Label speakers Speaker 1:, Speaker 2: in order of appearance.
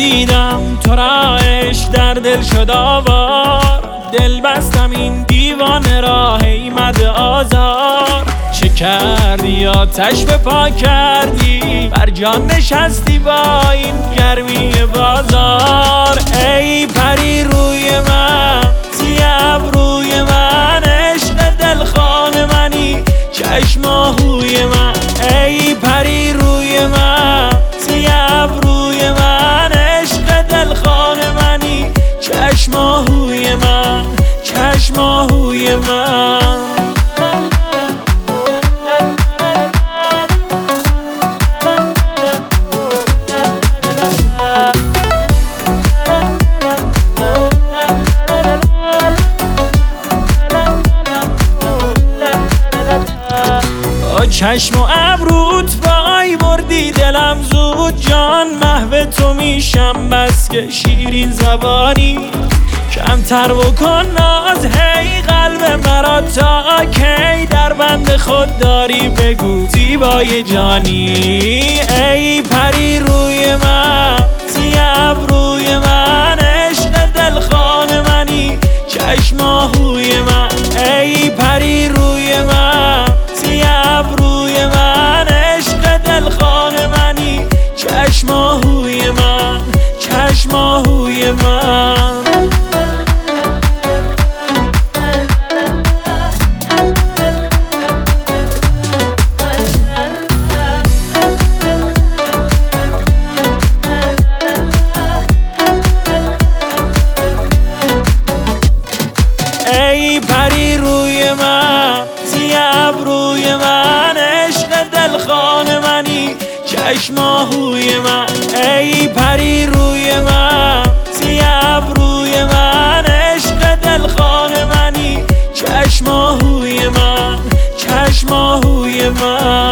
Speaker 1: دیدم تو را عشق در دل شد آوار، دل بستم این دیوانه را ایمد آزار. چه کردی آتش به پا کردی، بر جان نشستی با این گرمی بازار. ای پری روی من، سیاه روی من، عشق دلخواه منی، چشم آهوی من. ای پری روی من، سیاه روی من، عشق دلخواه منی، چشم آهوی من، چشم آهوی من. چشم و ابروت وای بردی دلم زود، جان محو تو میشم بس که شیرین زبانی. کمتر بکن ناز هی قلب مرا، تا کی در بند خود داری بگو زیبای جانی. ای پری روی من، سیاه روی من، عشق دلخواه منی، چشم آهوی من. ای پری روی من، سیاه روی من، عشق دلخواه منی، چشم آهوی من، چشم آهوی من. ای پری روی من، سیاه روی من، عشق دلخواه منی، چشم آهوی من. ای پری روی من، سیاه روی من، عشق دلخواه منی، چشم آهوی من، چشم آهوی من.